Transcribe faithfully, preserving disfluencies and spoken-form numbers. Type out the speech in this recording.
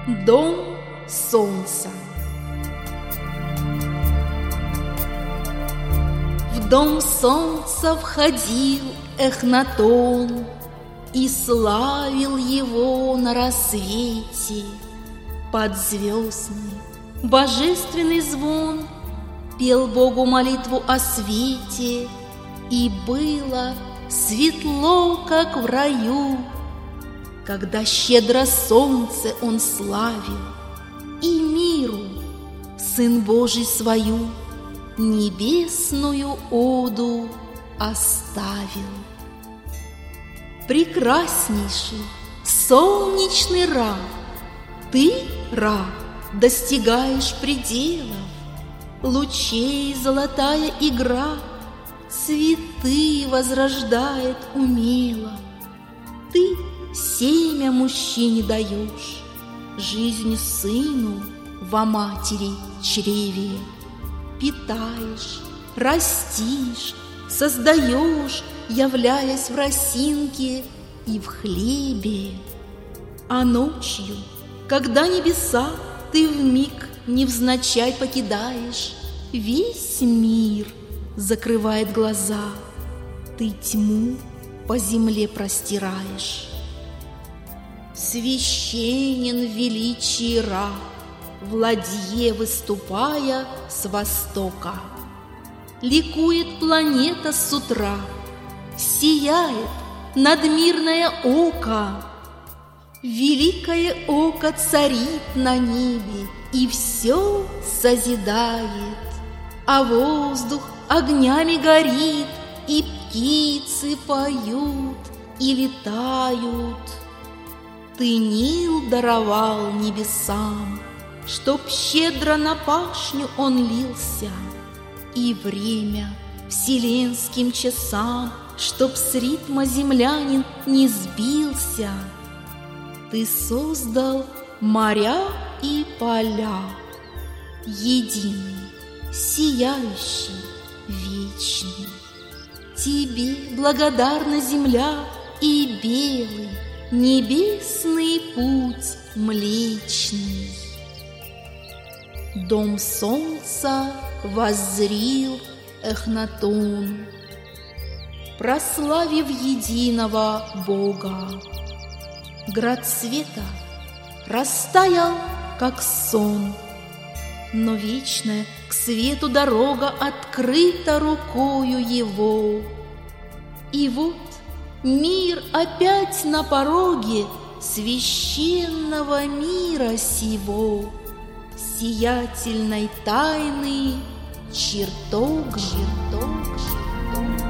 Дом солнца. В дом солнца входил Эхнатон и славил его на рассвете. Подзвездный божественный звон пел Богу молитву о свете, и было светло, как в раю, когда щедро солнце он славил и миру, Сын Божий, свою небесную оду оставил. Прекраснейший солнечный Ра, ты, Ра, достигаешь пределов, лучей золотая игра цветы возрождает умело. Ты семя мужчине даешь, жизнь сыну во матери чреве. Питаешь, растишь, создаешь, являясь в росинке и в хлебе. А ночью, когда небеса ты вмиг невзначай покидаешь, весь мир закрывает глаза, ты тьму по земле простираешь. Священен в величии Ра, в ладье выступая с востока. Ликует планета с утра, сияет надмирное око. Великое око царит на небе и все созидает, а воздух огнями горит, и птицы поют и летают. Ты Нил даровал небесам, чтоб щедро на пашню он лился, и время вселенским часам, чтоб с ритма землянин не сбился. Ты создал моря и поля, единый, сияющий, вечный. Тебе благодарна земля и белый небесный путь млечный. Дом солнца воззрил Эхнатон, прославив единого Бога. Град света растаял, как сон, но вечная к свету дорога открыта рукою его. И вот мир опять на пороге священного мира сего, сиятельной тайны чертога. Чертог, чертог.